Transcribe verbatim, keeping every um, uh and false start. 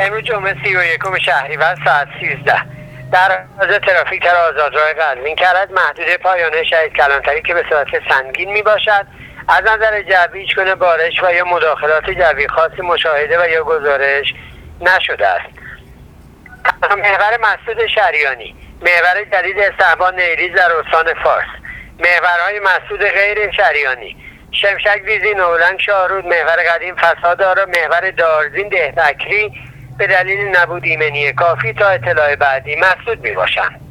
امروز جمعه سی و یکم شهریور ساعت سیزده در حوزه ترافیک در آزادراه قزوین کرج محدوده پایانه شهید کلانتری که به صورت سنگین می باشد از نظر جوی هیچ گونه بارش و یا مداخلات جوی خاصی مشاهده و یا گزارش نشده است. محور مسدود شریانی، محور جدید استحبان نیریز در استان فارس، محورهای مسدود غیر شریانی شمشک ویزی نولنگ شاهرود، محور قدیم فسادآرا، محور دارزین ده تکری به دلیل نبود ایمنی کافی تا اطلاع بعدی مسدود می باشند.